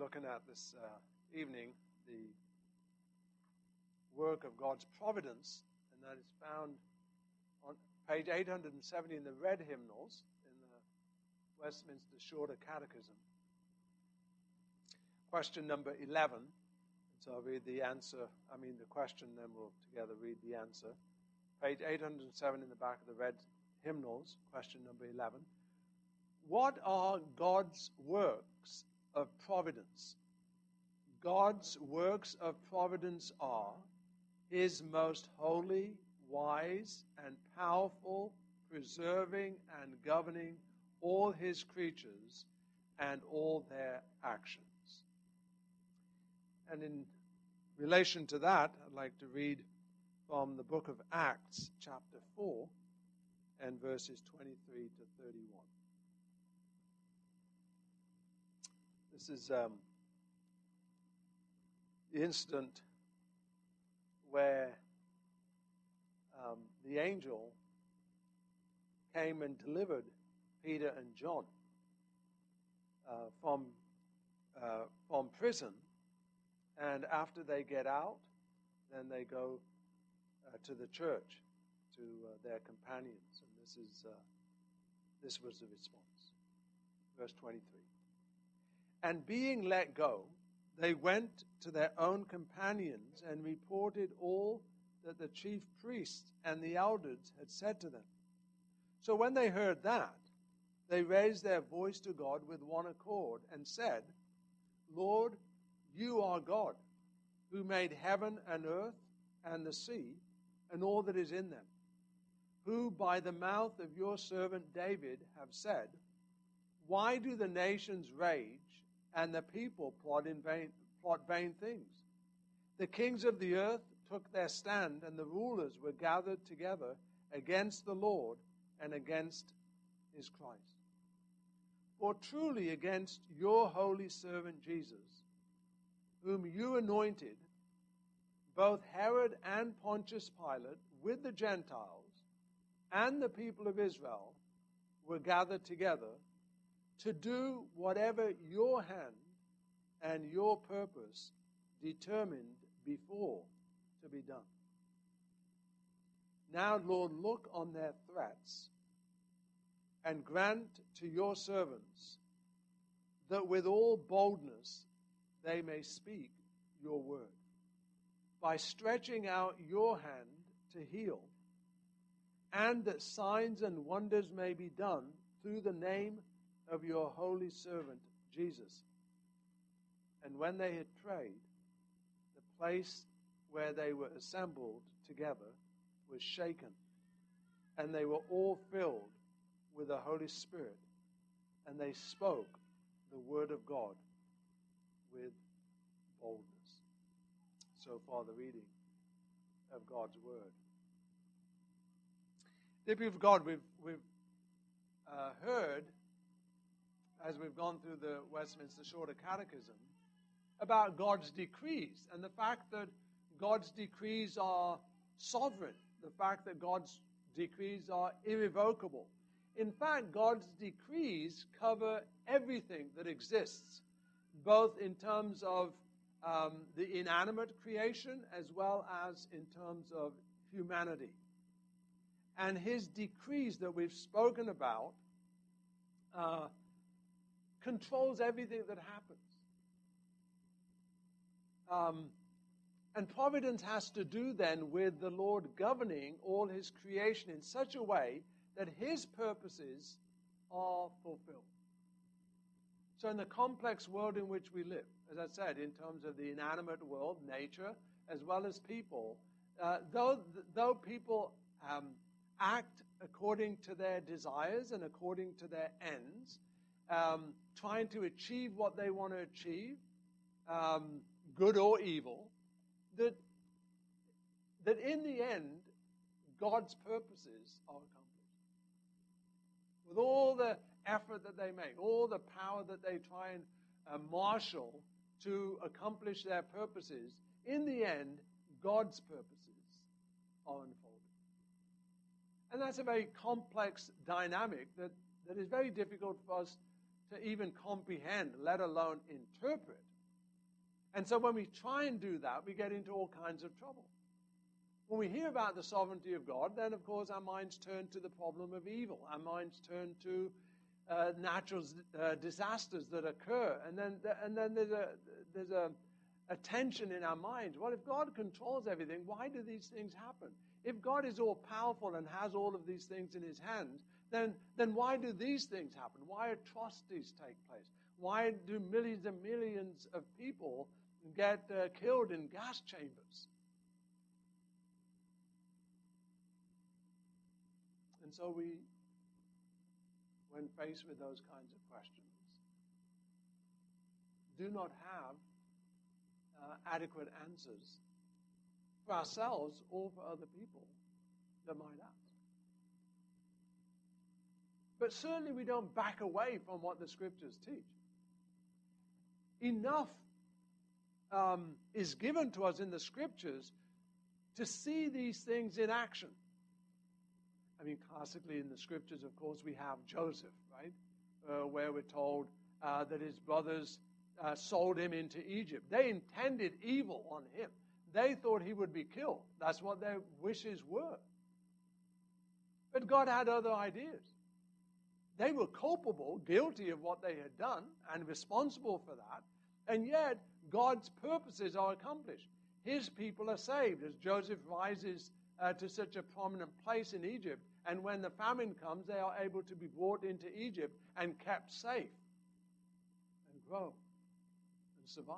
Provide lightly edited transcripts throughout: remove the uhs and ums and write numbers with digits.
looking at this evening the work of God's providence, and that is found on page 870 in the red hymnals in the Westminster Shorter Catechism. Question number 11. So I'll read the question, then we'll together read the answer. Page 807 in the back of the red hymnals, question number 11. What are God's works of providence? God's works of providence are His most holy, wise, and powerful, preserving and governing all His creatures and all their actions. And in relation to that, I'd like to read from the book of Acts, chapter 4, and verses 23 to 31. This is the incident where the angel came and delivered Peter and John from prison. And after they get out, then they go to the church, to their companions. And this was the response. Verse 23. And being let go, they went to their own companions and reported all that the chief priests and the elders had said to them. So when they heard that, they raised their voice to God with one accord and said, Lord, you are God, who made heaven and earth and the sea and all that is in them, who by the mouth of your servant David have said, why do the nations rage and the people plot vain things? The kings of the earth took their stand, and the rulers were gathered together against the Lord and against His Christ. For truly against your holy servant Jesus, whom you anointed, both Herod and Pontius Pilate, with the Gentiles and the people of Israel, were gathered together to do whatever your hand and your purpose determined before to be done. Now, Lord, look on their threats and grant to your servants that with all boldness they may speak your word, by stretching out your hand to heal, and that signs and wonders may be done through the name of your holy servant Jesus. And when they had prayed, the place where they were assembled together was shaken, and they were all filled with the Holy Spirit, and they spoke the word of God with boldness. So far, the reading of God's word. Dear people of God, we've heard, as we've gone through the Westminster Shorter Catechism, about God's decrees and the fact that God's decrees are sovereign, the fact that God's decrees are irrevocable. In fact, God's decrees cover everything that exists, both in terms of the inanimate creation as well as in terms of humanity. And His decrees that we've spoken about controls everything that happens. And providence has to do then with the Lord governing all His creation in such a way that His purposes are fulfilled. So in the complex world in which we live, as I said, in terms of the inanimate world, nature, as well as people, though people act according to their desires and according to their ends, trying to achieve what they want to achieve, good or evil, that in the end, God's purposes are accomplished. With all the effort that they make, all the power that they try and marshal to accomplish their purposes, in the end, God's purposes are unfolded. And that's a very complex dynamic that is very difficult for us to even comprehend, let alone interpret. And so when we try and do that, we get into all kinds of trouble. When we hear about the sovereignty of God, then of course our minds turn to the problem of evil. Our minds turn to natural disasters that occur. And then there's a tension in our minds. Well, if God controls everything, why do these things happen? If God is all powerful and has all of these things in his hand, then why do these things happen? Why atrocities take place? Why do millions and millions of people get killed in gas chambers? And so we, when faced with those kinds of questions, do not have adequate answers for ourselves or for other people that might ask. But certainly we don't back away from what the Scriptures teach. Enough is given to us in the Scriptures to see these things in action. I mean, classically in the Scriptures, of course, we have Joseph, right? Where we're told that his brothers sold him into Egypt. They intended evil on him. They thought he would be killed. That's what their wishes were. But God had other ideas. They were culpable, guilty of what they had done, and responsible for that. And yet, God's purposes are accomplished. His people are saved as Joseph rises to such a prominent place in Egypt. And when the famine comes, they are able to be brought into Egypt and kept safe and grow and survive.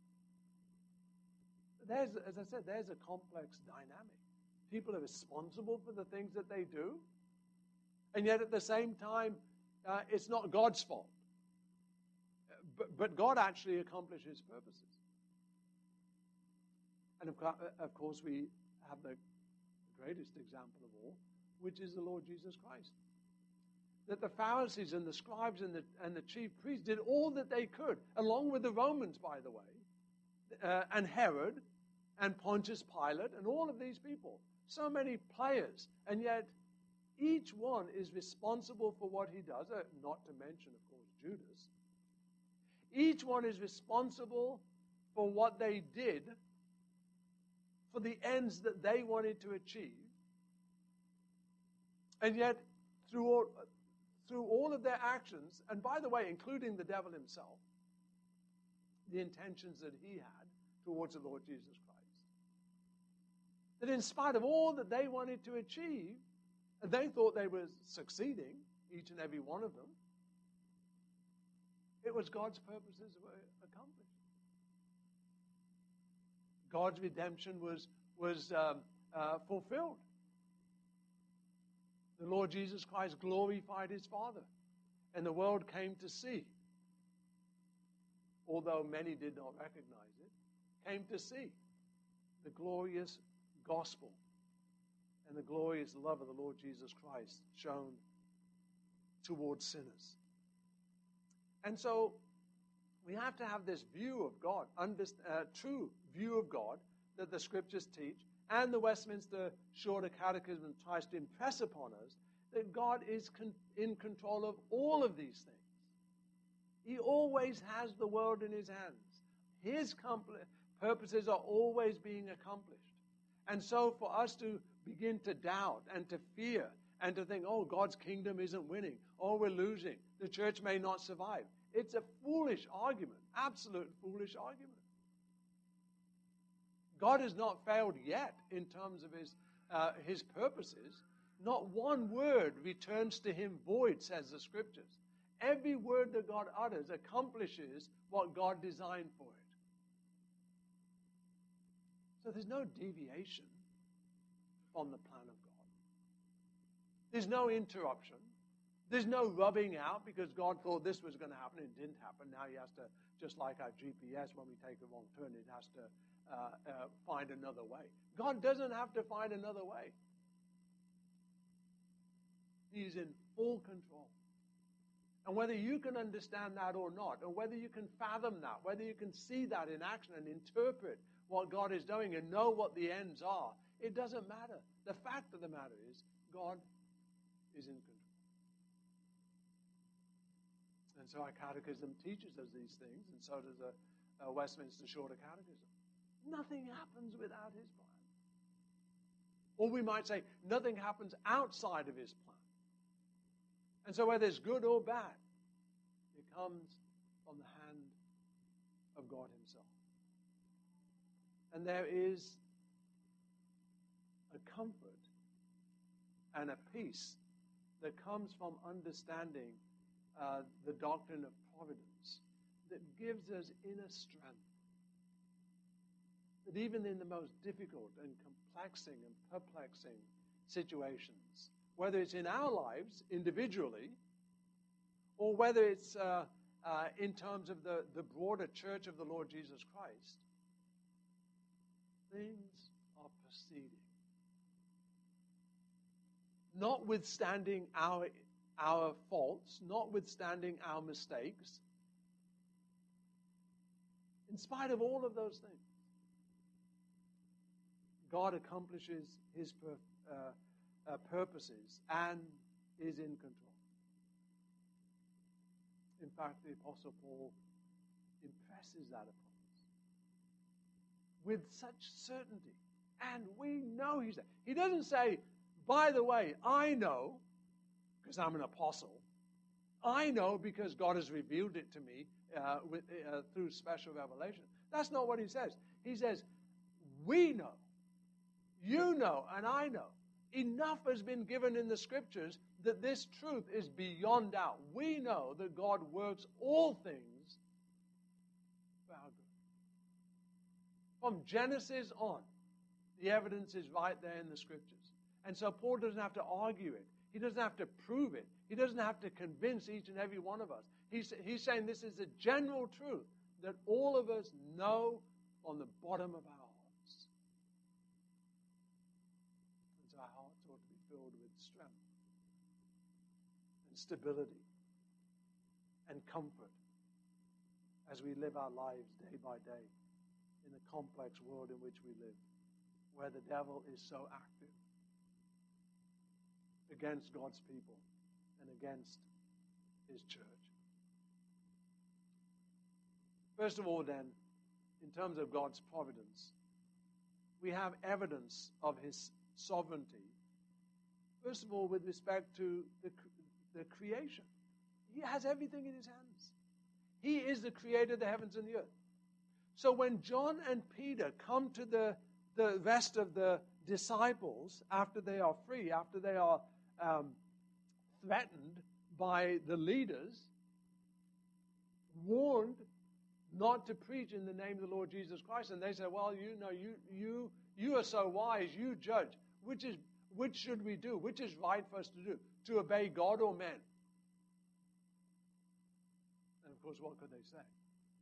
There's, as I said, there's a complex dynamic. People are responsible for the things that they do. And yet at the same time, it's not God's fault. But God actually accomplishes purposes. And of course, we have the greatest example of all, which is the Lord Jesus Christ. That the Pharisees and the scribes and the chief priests did all that they could, along with the Romans, by the way, and Herod and Pontius Pilate and all of these people. So many players, and yet each one is responsible for what he does, not to mention, of course, Judas. Each one is responsible for what they did, for the ends that they wanted to achieve. And yet, through all of their actions, and by the way, including the devil himself, the intentions that he had towards the Lord Jesus Christ, that in spite of all that they wanted to achieve, and they thought they were succeeding, each and every one of them, it was God's purposes were accomplished. God's redemption was fulfilled. The Lord Jesus Christ glorified his Father, and the world came to see, although many did not recognize it, came to see the glorious gospel and the glorious love of the Lord Jesus Christ shown towards sinners. And so we have to have this view of God, true view of God that the Scriptures teach, and the Westminster Shorter Catechism tries to impress upon us, that God is in control of all of these things. He always has the world in his hands. His purposes are always being accomplished. And so for us to begin to doubt and to fear and to think, oh, God's kingdom isn't winning, oh, we're losing, the church may not survive. It's a foolish argument, absolute foolish argument. God has not failed yet in terms of his purposes. Not one word returns to him void, says the Scriptures. Every word that God utters accomplishes what God designed for it. So there's no deviation from the plan of God. There's no interruption. There's no rubbing out because God thought this was going to happen and it didn't happen. Now he has to, just like our GPS, when we take a wrong turn, it has to find another way. God doesn't have to find another way. He's in full control. And whether you can understand that or not, or whether you can fathom that, whether you can see that in action and interpret what God is doing and know what the ends are, it doesn't matter. The fact of the matter is, God is in control. And so our catechism teaches us these things, and so does Westminster Shorter Catechism. Nothing happens without his plan. Or we might say, nothing happens outside of his plan. And so whether it's good or bad, it comes from the hand of God himself. And there is a comfort and a peace that comes from understanding the doctrine of providence that gives us inner strength. That even in the most difficult and complexing and perplexing situations, whether it's in our lives individually, or whether it's in terms of the broader church of the Lord Jesus Christ, things are proceeding. Notwithstanding our faults, notwithstanding our mistakes, in spite of all of those things, God accomplishes his purposes and is in control. In fact, the Apostle Paul impresses that upon us with such certainty. And we know he's there. He doesn't say, by the way, I know, because I'm an apostle. I know because God has revealed it to me through special revelation. That's not what he says. He says, we know, you know, and I know. Enough has been given in the Scriptures that this truth is beyond doubt. We know that God works all things for our good. From Genesis on, the evidence is right there in the Scriptures. And so Paul doesn't have to argue it. He doesn't have to prove it. He doesn't have to convince each and every one of us. He's saying this is a general truth that all of us know on the bottom of our hearts. And so our hearts ought to be filled with strength and stability and comfort as we live our lives day by day in the complex world in which we live, where the devil is so active against God's people and against his church. First of all, then, in terms of God's providence, we have evidence of his sovereignty. First of all, with respect to the creation. He has everything in his hands. He is the creator of the heavens and the earth. So when John and Peter come to the rest of the disciples after they are free, after they are threatened by the leaders, warned not to preach in the name of the Lord Jesus Christ, and they say, well, you are so wise, you judge. Which should we do? Which is right for us to do? To obey God or men? And of course, what could they say?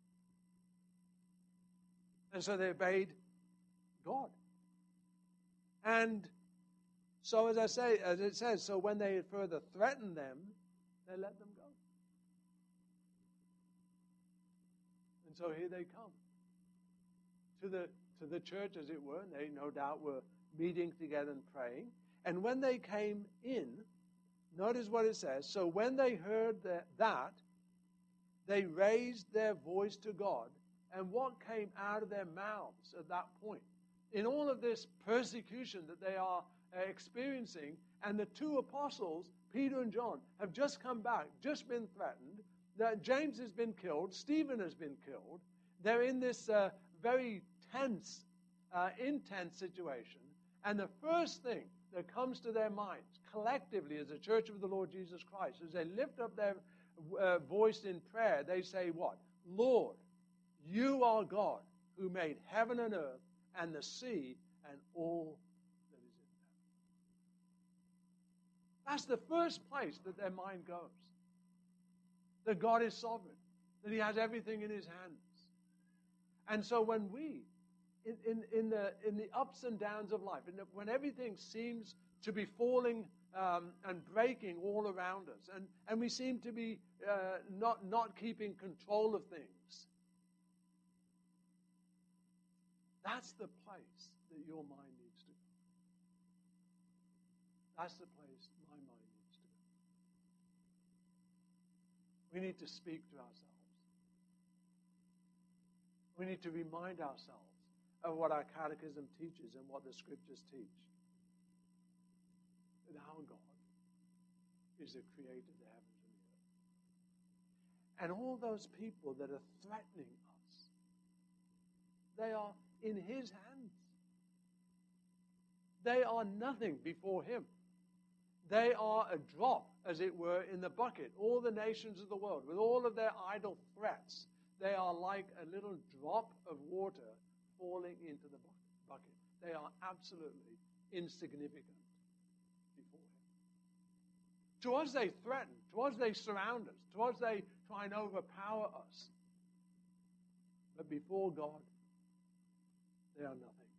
And so they obeyed God. And so, as it says, so when they further threatened them, they let them go. And so here they come to the church, as it were, and they no doubt were meeting together and praying. And when they came in, notice what it says. So when they heard that, they raised their voice to God. And what came out of their mouths at that point? In all of this persecution that they are experiencing, and the two apostles, Peter and John, have just come back, just been threatened, that James has been killed, Stephen has been killed. They're in this very tense, intense situation. And the first thing that comes to their minds, collectively as a church of the Lord Jesus Christ, as they lift up their voice in prayer, they say what? Lord, you are God who made heaven and earth and the sea and all that is in them. That's the first place that their mind goes. That God is sovereign. That he has everything in his hands. And so when we, in the ups and downs of life, when everything seems to be falling and breaking all around us, and we seem to be not keeping control of things, that's the place that your mind needs to go. That's the place my mind needs to go. We need to speak to ourselves. We need to remind ourselves of what our catechism teaches and what the scriptures teach. That our God is the creator of the heavens and the earth. And all those people that are threatening us, they are in his hands. They are nothing before him. They are a drop, as it were, in the bucket. All the nations of the world, with all of their idle threats, they are like a little drop of water falling into the bucket. They are absolutely insignificant before him. To us, they threaten. To us, they surround us. To us, they try and overpower us. But before God, they are nothing.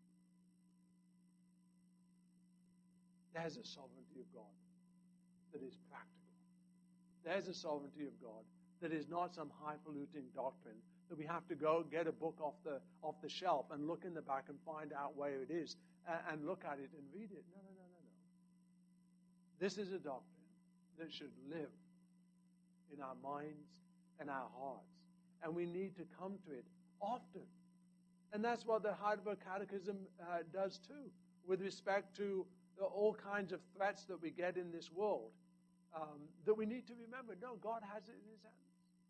There's a sovereignty of God that is practical. There's a sovereignty of God that is not some highfalutin doctrine that we have to go get a book off the shelf and look in the back and find out where it is and look at it and read it. No. This is a doctrine that should live in our minds and our hearts. And we need to come to it often. And that's what the Heidelberg Catechism does too, with respect to all kinds of threats that we get in this world, that we need to remember, no, God has it in his hands.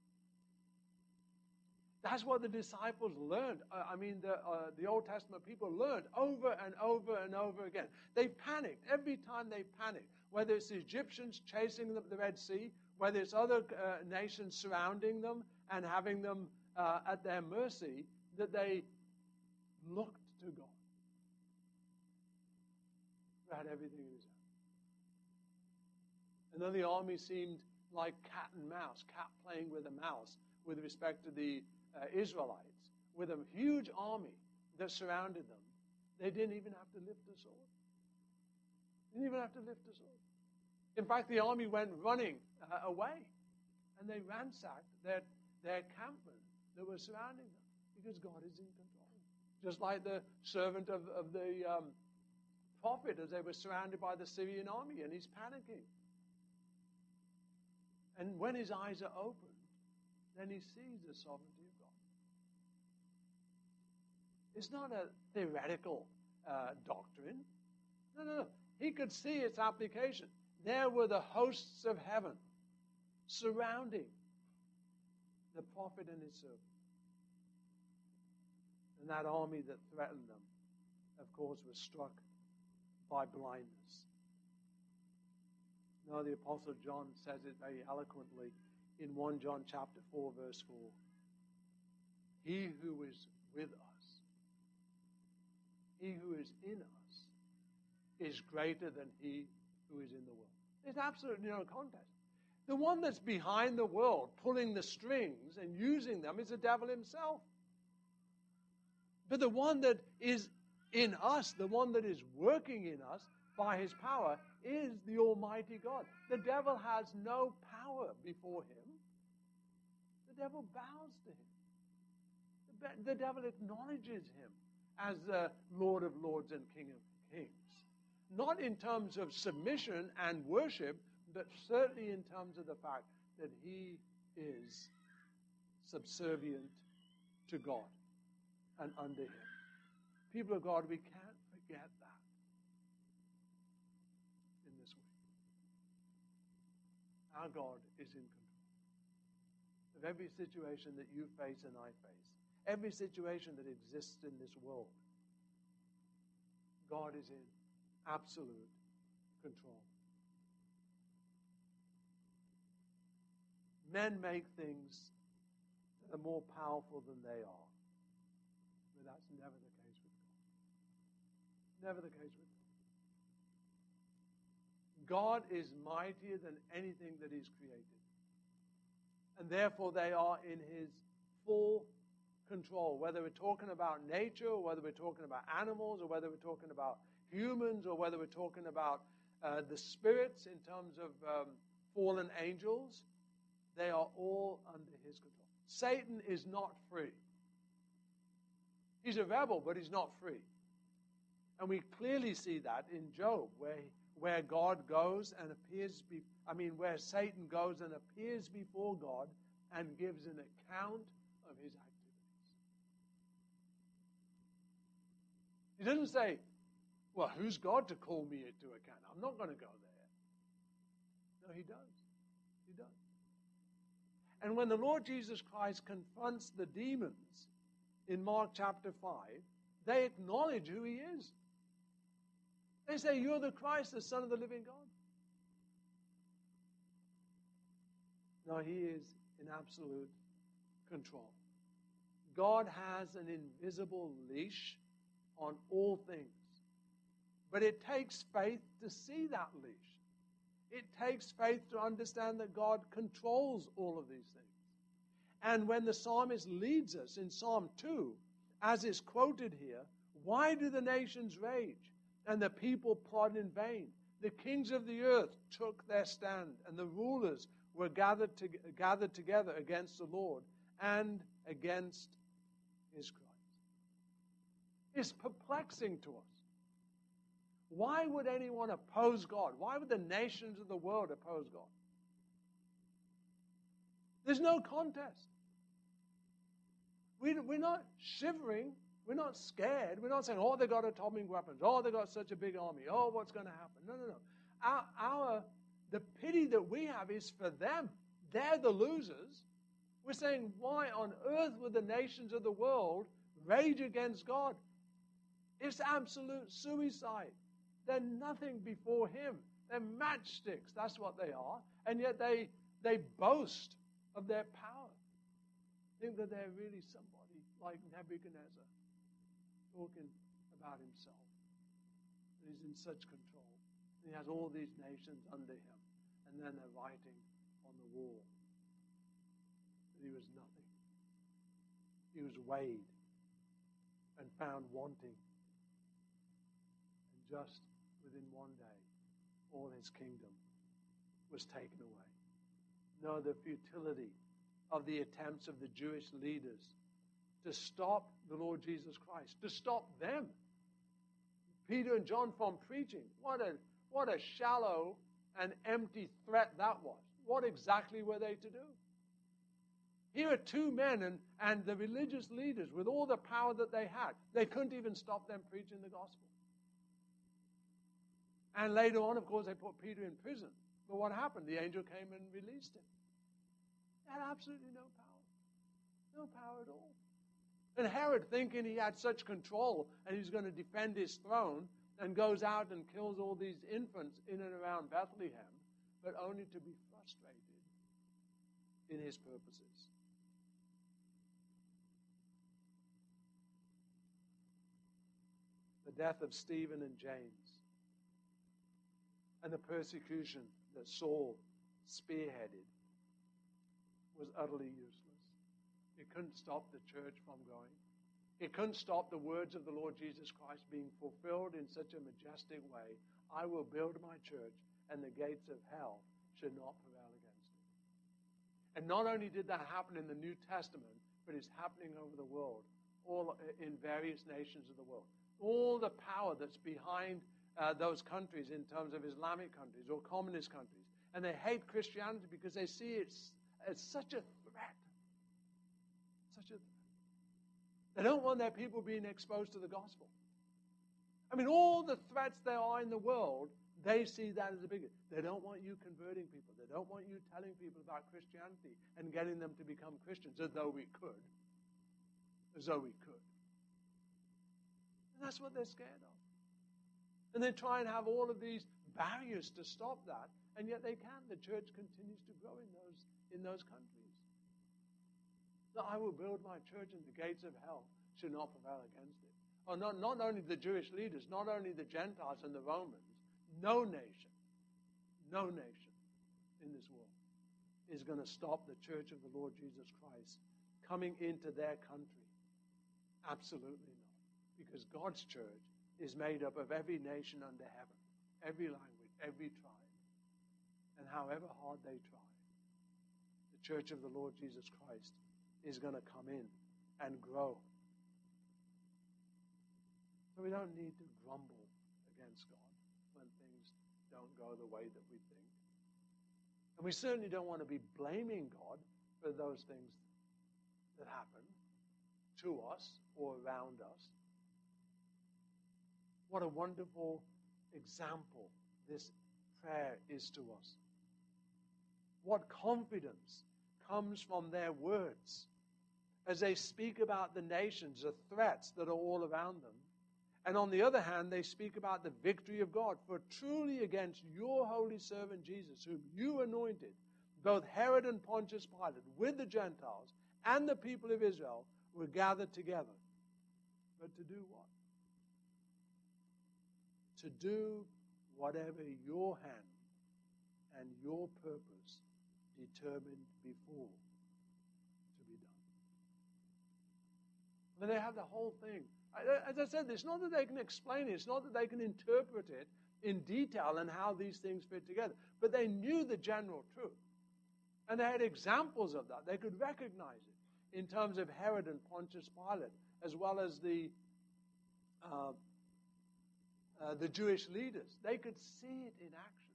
That's what the disciples learned. The Old Testament people learned over and over and over again. They panicked every time they panicked, whether it's the Egyptians chasing the Red Sea, whether it's other nations surrounding them and having them at their mercy, that they looked to God, who had everything in his hand. And then the army seemed like cat and mouse, cat playing with a mouse with respect to the Israelites, with a huge army that surrounded them. They didn't even have to lift a sword. Didn't even have to lift a sword. In fact, the army went running away, and they ransacked their campmen that were surrounding them, because God is in control. Just like the servant of the prophet, as they were surrounded by the Syrian army, and he's panicking. And when his eyes are opened, then he sees the sovereignty of God. It's not a theoretical doctrine. No. He could see its application. There were the hosts of heaven surrounding the prophet and his servant. And that army that threatened them, of course, was struck by blindness. Now, the Apostle John says it very eloquently in 1 John chapter 4, verse 4. He who is with us, he who is in us, is greater than he who is in the world. There's absolutely no contest. The one that's behind the world, pulling the strings and using them, is the devil himself. But the one that is in us, the one that is working in us by his power, is the Almighty God. The devil has no power before him. The devil bows to him. The devil acknowledges him as the Lord of Lords and King of Kings. Not in terms of submission and worship, but certainly in terms of the fact that he is subservient to God and under him. People of God, we can't forget that in this week. Our God is in control of every situation that you face and I face, every situation that exists in this world. God is in absolute control. Men make things that are more powerful than they are. But that's never the case with God. Never the case with God. God is mightier than anything that He's created. And therefore they are in His full control. Whether we're talking about nature, or whether we're talking about animals, or whether we're talking about humans, or whether we're talking about the spirits in terms of fallen angels, they are all under His control. Satan is not free. He's a rebel, but he's not free. And we clearly see that in Job, where God goes and appears, where Satan goes and appears before God and gives an account of his activities. He doesn't say, well, who's God to call me to account? I'm not going to go there. No, he does. He does. And when the Lord Jesus Christ confronts the demons in Mark chapter 5, they acknowledge who he is. They say, you're the Christ, the Son of the living God. No, he is in absolute control. God has an invisible leash on all things. But it takes faith to see that leash. It takes faith to understand that God controls all of these things. And when the psalmist leads us in Psalm 2, as is quoted here, why do the nations rage and the people plot in vain? The kings of the earth took their stand, and the rulers were gathered together against the Lord and against his Christ. It's perplexing to us. Why would anyone oppose God? Why would the nations of the world oppose God? There's no contest. We're not shivering. We're not scared. We're not saying, oh, they got atomic weapons. Oh, they got such a big army. Oh, what's going to happen? No. The pity that we have is for them. They're the losers. We're saying, why on earth would the nations of the world rage against God? It's absolute suicide. They're nothing before him. They're matchsticks. That's what they are. And yet they boast of their power. Think that they're really somebody like Nebuchadnezzar talking about himself. He's in such control. He has all these nations under him. And then they're writing on the wall that he was nothing. He was weighed and found wanting. And just within one day, all his kingdom was taken away. No, the futility of the attempts of the Jewish leaders to stop the Lord Jesus Christ, to stop them, Peter and John, from preaching. What a shallow and empty threat that was. What exactly were they to do? Here are two men and the religious leaders, with all the power that they had, they couldn't even stop them preaching the gospel. And later on, of course, they put Peter in prison. But what happened? The angel came and released him. He had absolutely no power. No power at all. And Herod, thinking he had such control and he's going to defend his throne, and goes out and kills all these infants in and around Bethlehem, but only to be frustrated in his purposes. The death of Stephen and James and the persecution that Saul spearheaded was utterly useless. It couldn't stop the church from going. It couldn't stop the words of the Lord Jesus Christ being fulfilled in such a majestic way. I will build my church, and the gates of hell should not prevail against it. And not only did that happen in the New Testament, but it's happening over the world, all in various nations of the world. All the power that's behind those countries in terms of Islamic countries or communist countries. And they hate Christianity because they see it as such a threat. Such a threat. They don't want their people being exposed to the gospel. I mean, all the threats there are in the world, they see that as a big. They don't want you converting people. They don't want you telling people about Christianity and getting them to become Christians, as though we could. As though we could. And that's what they're scared of. And they try and have all of these barriers to stop that, and yet they can't. The church continues to grow in those countries. So I will build my church, and the gates of hell should not prevail against it. Oh, not only the Jewish leaders, not only the Gentiles and the Romans, no nation in this world is going to stop the church of the Lord Jesus Christ coming into their country. Absolutely not. Because God's church is made up of every nation under heaven, every language, every tribe. And however hard they try, the church of the Lord Jesus Christ is going to come in and grow. So we don't need to grumble against God when things don't go the way that we think. And we certainly don't want to be blaming God for those things that happen to us or around us. What a wonderful example this prayer is to us. What confidence comes from their words as they speak about the nations, the threats that are all around them. And on the other hand, they speak about the victory of God. For truly against your holy servant Jesus, whom you anointed, both Herod and Pontius Pilate, with the Gentiles and the people of Israel, were gathered together. But to do what? To do whatever your hand and your purpose determined before to be done. I mean, they have the whole thing. As I said, it's not that they can explain it. It's not that they can interpret it in detail and how these things fit together. But they knew the general truth. And they had examples of that. They could recognize it in terms of Herod and Pontius Pilate, as well as the Jewish leaders. They could see it in action.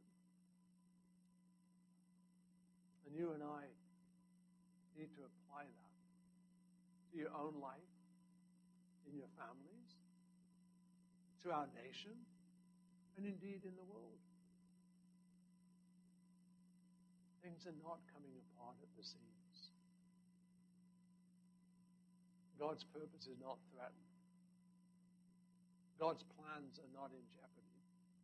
And you and I need to apply that to your own life, in your families, to our nation, and indeed in the world. Things are not coming apart at the seams. God's purpose is not threatened. God's plans are not in jeopardy.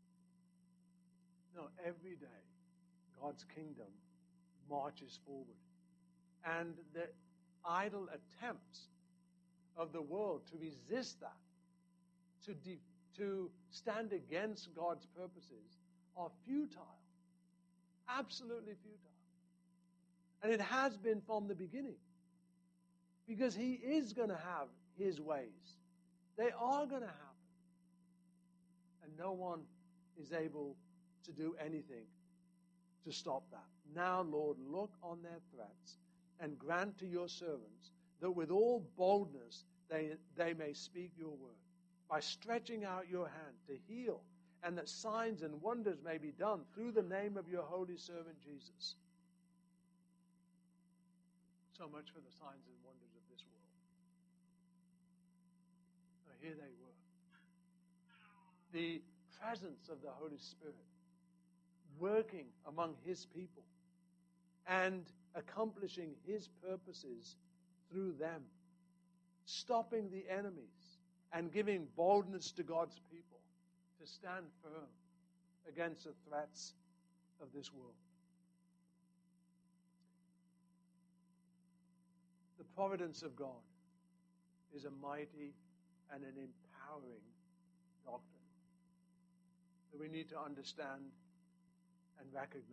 No, every day, God's kingdom marches forward. And the idle attempts of the world to resist that, to stand against God's purposes, are futile. Absolutely futile. And it has been from the beginning. Because He is going to have His ways. They are going to happen. And no one is able to do anything to stop that. Now, Lord, look on their threats and grant to your servants that with all boldness they may speak your word, by stretching out your hand to heal, and that signs and wonders may be done through the name of your holy servant Jesus. So much for the signs and wonders of this world. Now, here they were. The presence of the Holy Spirit working among His people and accomplishing His purposes through them, stopping the enemies and giving boldness to God's people to stand firm against the threats of this world. The providence of God is a mighty and an empowering doctrine that we need to understand and recognize.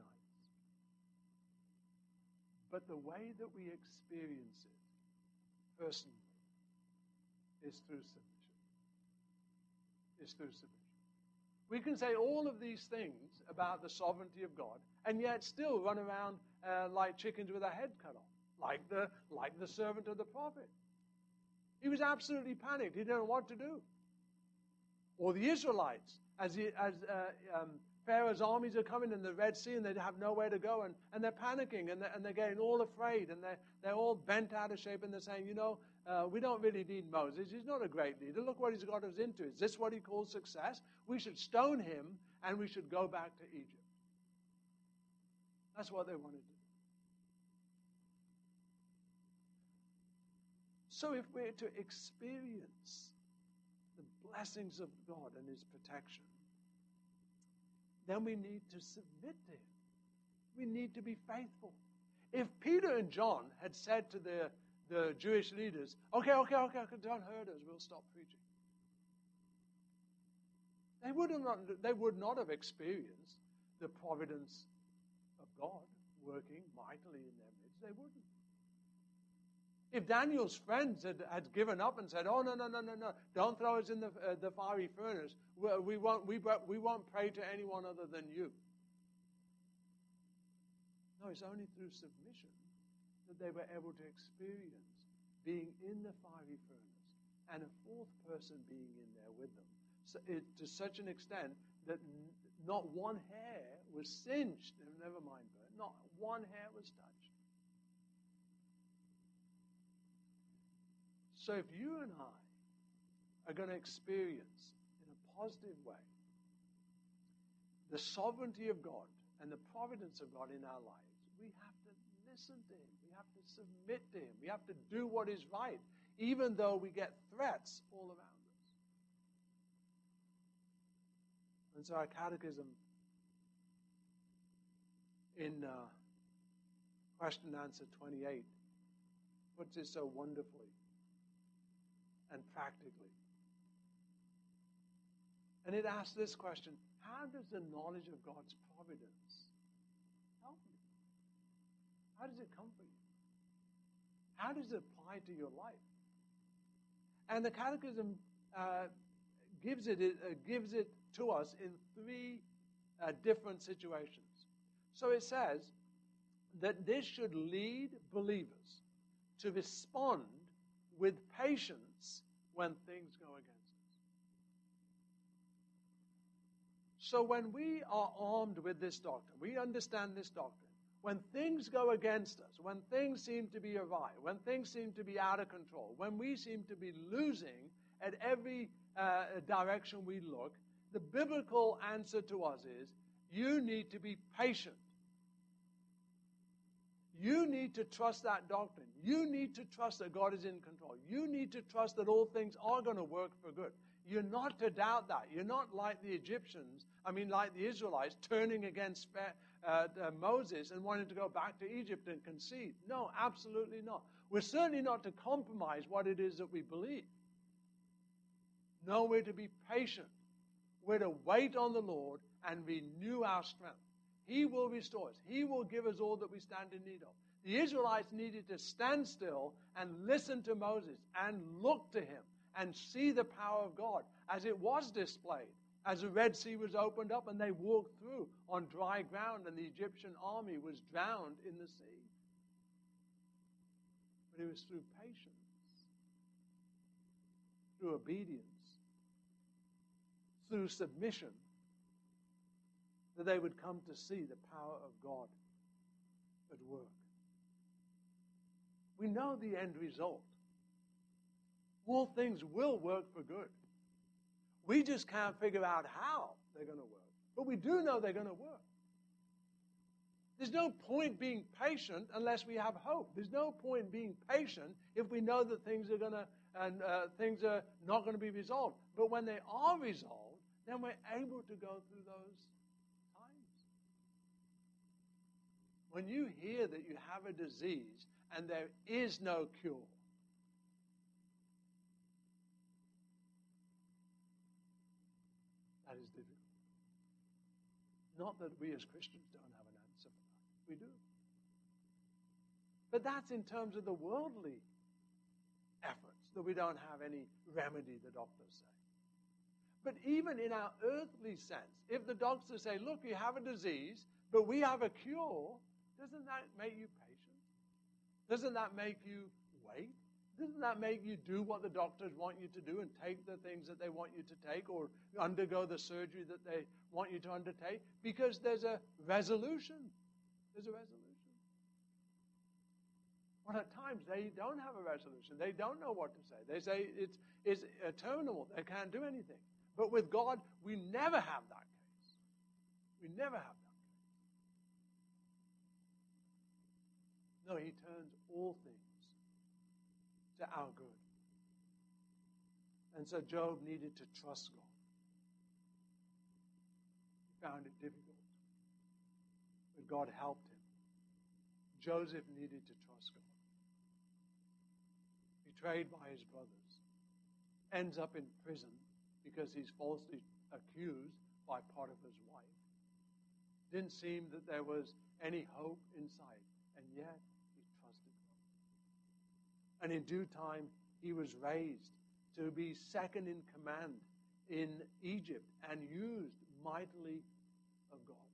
But the way that we experience it personally is through submission. Is through submission. We can say all of these things about the sovereignty of God and yet still run around like chickens with our head cut off, like the servant of the prophet. He was absolutely panicked. He didn't know what to do. Or the Israelites, as Pharaoh's armies are coming in the Red Sea and they have nowhere to go, and they're panicking and they're getting all afraid and they're all bent out of shape and they're saying, we don't really need Moses. He's not a great leader. Look what he's got us into. Is this what he calls success? We should stone him and we should go back to Egypt. That's what they wanted to do. So if we're to experience the blessings of God and His protection, then we need to submit to Him. We need to be faithful. If Peter and John had said to the Jewish leaders, okay, don't hurt us, we'll stop preaching, they would not have experienced the providence of God working mightily in their midst. They wouldn't. If Daniel's friends had given up and said, "Oh no, don't throw us in the fiery furnace. We won't pray to anyone other than you." No, it's only through submission that they were able to experience being in the fiery furnace and a fourth person being in there with them, to such an extent that not one hair was singed. Never mind burnt. Not one hair was touched. So if you and I are going to experience in a positive way. The sovereignty of God and the providence of God in our lives, we have to listen to Him. We have to submit to Him. We have to do what is right, even though we get threats all around us. And so our catechism in question and answer 28 puts it so wonderfully and practically. And it asks this question: how does the knowledge of God's providence help you? How does it comfort you? How does it apply to your life? And the Catechism gives it to us in three different situations. So it says that this should lead believers to respond with patience when things go against us. So when we are armed with this doctrine, we understand this doctrine, when things go against us, when things seem to be awry, when things seem to be out of control, when we seem to be losing at every direction we look, the biblical answer to us is, you need to be patient. You need to trust that doctrine. You need to trust that God is in control. You need to trust that all things are going to work for good. You're not to doubt that. You're not like the like the Israelites, turning against Moses and wanting to go back to Egypt and concede. No, absolutely not. We're certainly not to compromise what it is that we believe. No, we're to be patient. We're to wait on the Lord and renew our strength. He will restore us. He will give us all that we stand in need of. The Israelites needed to stand still and listen to Moses and look to him and see the power of God as it was displayed, as the Red Sea was opened up and they walked through on dry ground and the Egyptian army was drowned in the sea. But it was through patience, through obedience, through submission, that they would come to see the power of God at work. We know the end result. All things will work for good. We just can't figure out how they're going to work. But we do know they're going to work. There's no point being patient unless we have hope. There's no point being patient if we know that things are not going to be resolved. But when they are resolved, then we're able to go through those times. When you hear that you have a disease and there is no cure, that is difficult. Not that we as Christians don't have an answer for that. We do. But that's in terms of the worldly efforts, that we don't have any remedy, the doctors say. But even in our earthly sense, if the doctors say, look, you have a disease, but we have a cure, doesn't that make you patient? Doesn't that make you wait? Doesn't that make you do what the doctors want you to do and take the things that they want you to take or undergo the surgery that they want you to undertake? Because there's a resolution. There's a resolution. But at times they don't have a resolution. They don't know what to say. They say it's terminal. They can't do anything. But with God, we never have that case. We never have that case. No, He turns all things to our good. And so Job needed to trust God. He found it difficult. But God helped him. Joseph needed to trust God. Betrayed by his brothers. Ends up in prison because he's falsely accused by Potiphar's wife. Didn't seem that there was any hope in sight. And yet, he trusted God. And in due time, he was raised to be second in command in Egypt and used mightily of God.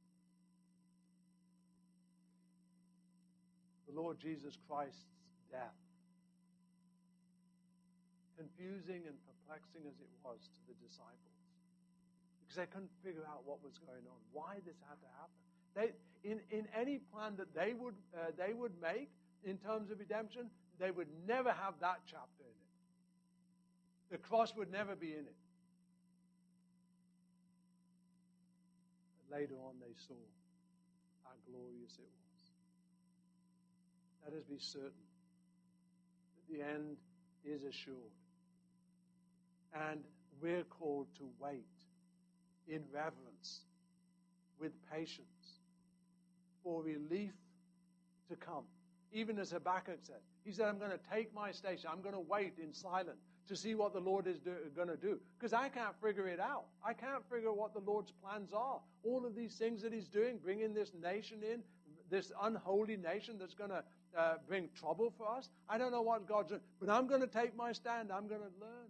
The Lord Jesus Christ's death, confusing and perplexing as it was to the disciples, because they couldn't figure out what was going on, why this had to happen. In any plan that they would make in terms of redemption, they would never have that chapter in it. The cross would never be in it. Later on they saw how glorious it was. Let us be certain that the end is assured. And we're called to wait in reverence, with patience, for relief to come. Even as Habakkuk said, he said, I'm going to take my station. I'm going to wait in silence to see what the Lord is going to do. Because I can't figure it out. I can't figure out what the Lord's plans are. All of these things that he's doing, bringing this nation in, this unholy nation that's going to bring trouble for us. I don't know what God's doing. But I'm going to take my stand. I'm going to learn.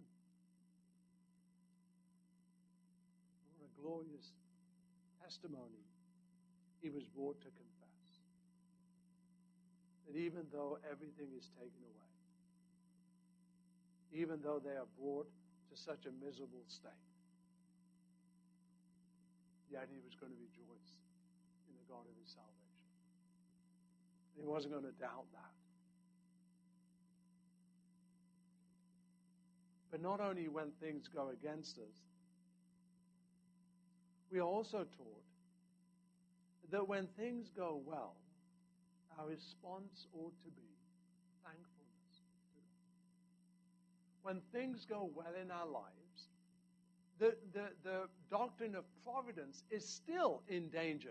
What a glorious testimony he was brought to confess. That even though everything is taken away, even though they are brought to such a miserable state, yet he was going to rejoice in the God of his salvation. He wasn't going to doubt that. But not only when things go against us, we are also taught that when things go well, our response ought to be thankfulness to God. When things go well in our lives, the doctrine of providence is still in danger.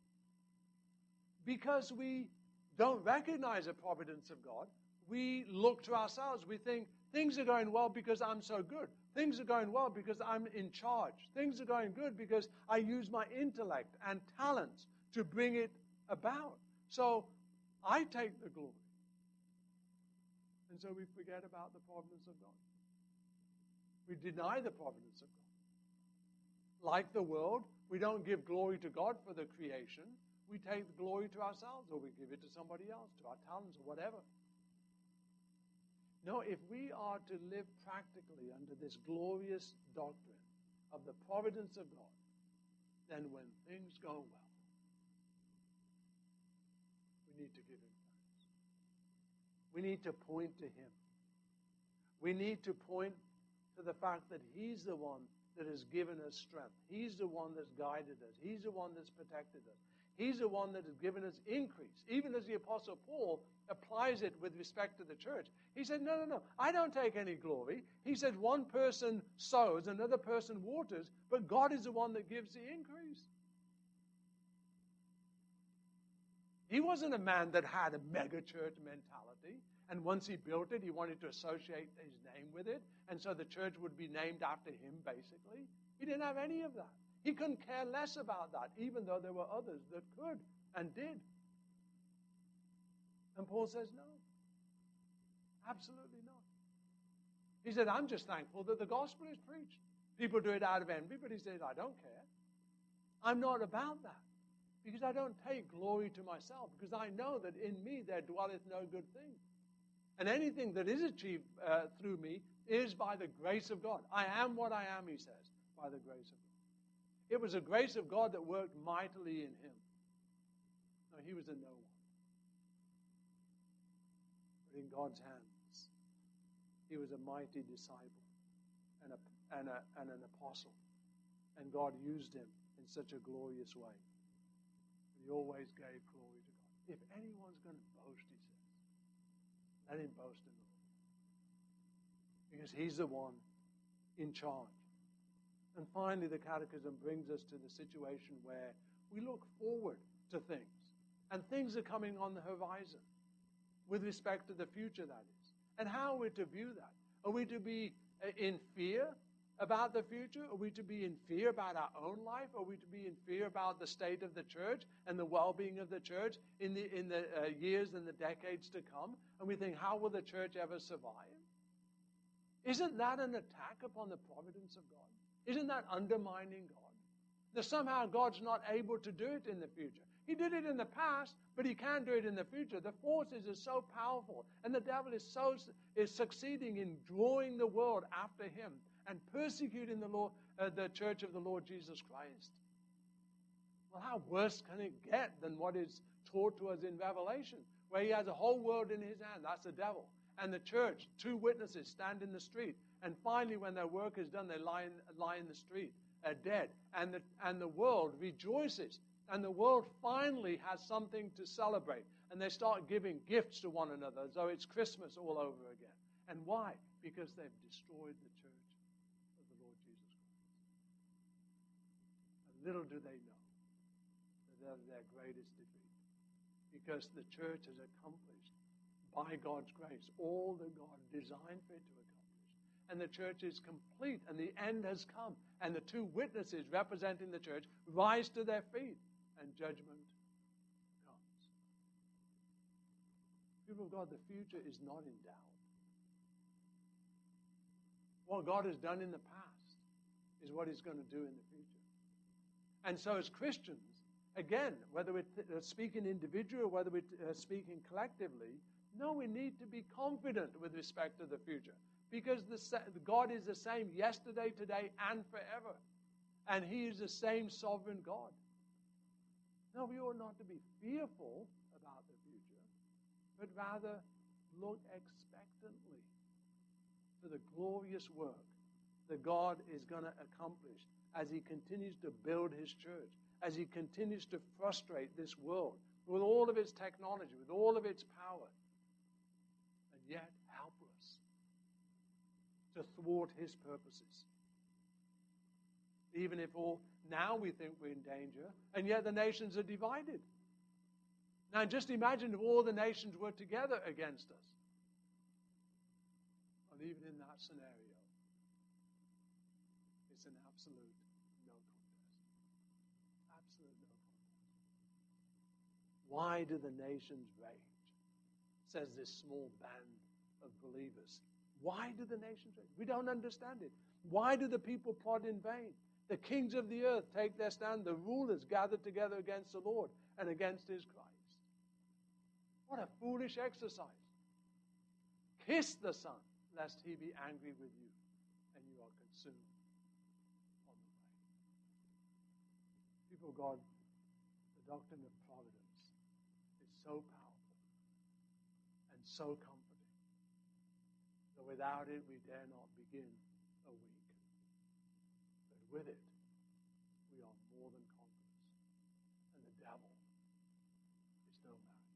Because we don't recognize the providence of God, we look to ourselves. We think things are going well because I'm so good. Things are going well because I'm in charge. Things are going good because I use my intellect and talents to bring it about. So I take the glory. And so we forget about the providence of God. We deny the providence of God. Like the world, we don't give glory to God for the creation. We take the glory to ourselves, or we give it to somebody else, to our talents or whatever. No, if we are to live practically under this glorious doctrine of the providence of God, then when things go well, we need to give him thanks. We need to point to him. We need to point to the fact that he's the one that has given us strength. He's the one that's guided us. He's the one that's protected us. He's the one that has given us increase. Even as the Apostle Paul applies it with respect to the church. He said, no, I don't take any glory. He said one person sows, another person waters, but God is the one that gives the increase. He wasn't a man that had a mega church mentality, and once he built it, he wanted to associate his name with it, and so the church would be named after him, basically. He didn't have any of that. He couldn't care less about that, even though there were others that could and did. And Paul says, no, absolutely not. He said, I'm just thankful that the gospel is preached. People do it out of envy, but he says, I don't care. I'm not about that, because I don't take glory to myself, because I know that in me there dwelleth no good thing. And anything that is achieved through me is by the grace of God. I am what I am, he says, by the grace of God. It was the grace of God that worked mightily in him. No, he was a no one. But in God's hands, he was a mighty disciple and an apostle. And God used him in such a glorious way. He always gave glory to God. If anyone's going to boast, he says, let him boast in the Lord. Because he's the one in charge. And finally, the Catechism brings us to the situation where we look forward to things. And things are coming on the horizon with respect to the future, that is. And how are we to view that? Are we to be in fear about the future? Are we to be in fear about our own life? Are we to be in fear about the state of the church and the well-being of the church in the years and the decades to come? And we think, how will the church ever survive? Isn't that an attack upon the providence of God? Isn't that undermining God? That somehow God's not able to do it in the future. He did it in the past, but he can't do it in the future. The forces are so powerful, and the devil is succeeding in drawing the world after him and persecuting the church of the Lord Jesus Christ. Well, how worse can it get than what is taught to us in Revelation, where he has a whole world in his hand? That's the devil. And the church, 2 witnesses stand in the street. And finally, when their work is done, they lie in the street. are dead. And the world rejoices. And the world finally has something to celebrate. And they start giving gifts to one another as though it's Christmas all over again. And why? Because they've destroyed the church of the Lord Jesus Christ. And little do they know that they're their greatest defeat. Because the church has accomplished, by God's grace, all that God designed for it to accomplish. And the church is complete, and the end has come. And the two witnesses representing the church rise to their feet, and judgment comes. People of God, the future is not in doubt. What God has done in the past is what He's going to do in the future. And so as Christians, again, whether we're speaking individually or whether we're speaking collectively, no, we need to be confident with respect to the future. Because God is the same yesterday, today, and forever. And He is the same sovereign God. No, we ought not to be fearful about the future, but rather look expectantly for the glorious work that God is going to accomplish as He continues to build His church, as He continues to frustrate this world with all of its technology, with all of its power, and yet helpless to thwart His purposes. Even if now we think we're in danger, and yet the nations are divided. Now just imagine if all the nations were together against us. And even in that scenario, it's an absolute no contest. Absolute no contest. Why do the nations rage? Says this small band of believers. Why do the nations rage? We don't understand it. Why do the people plot in vain? The kings of the earth take their stand. The rulers gather together against the Lord and against His Christ. What a foolish exercise. Kiss the Son, lest He be angry with you, and you are consumed on the way. People of God, the doctrine of providence is so powerful and so comforting that without it we dare not begin a week. But with it, we are more than conquerors, and the devil is no match.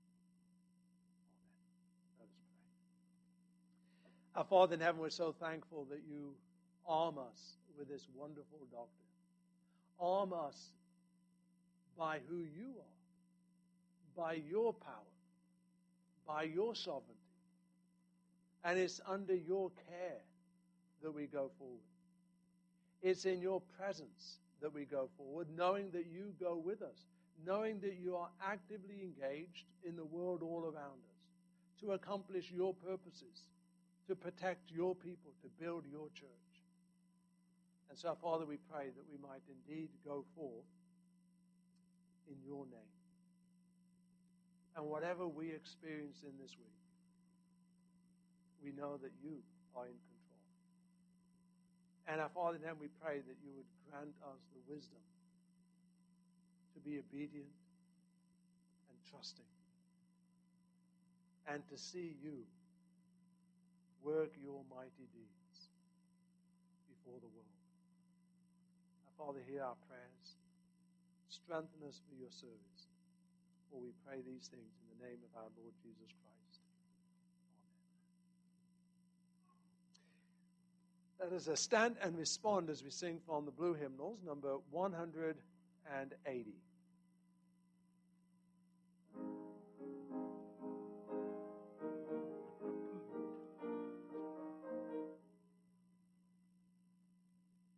Amen. Let us pray. Our Father in heaven, we're so thankful that You arm us with this wonderful doctrine. Arm us by who You are, by Your power, by Your sovereignty. And it's under Your care that we go forward. It's in Your presence that we go forward, knowing that You go with us, knowing that You are actively engaged in the world all around us to accomplish Your purposes, to protect Your people, to build Your church. And so, Father, we pray that we might indeed go forth in Your name. And whatever we experience in this week, we know that You are in control. And our Father in heaven, we pray that You would grant us the wisdom to be obedient and trusting, and to see You work Your mighty deeds before the world. Our Father, hear our prayers. Strengthen us for Your service. For we pray these things in the name of our Lord Jesus Christ. Let us stand and respond as we sing from the blue hymnals, number 180.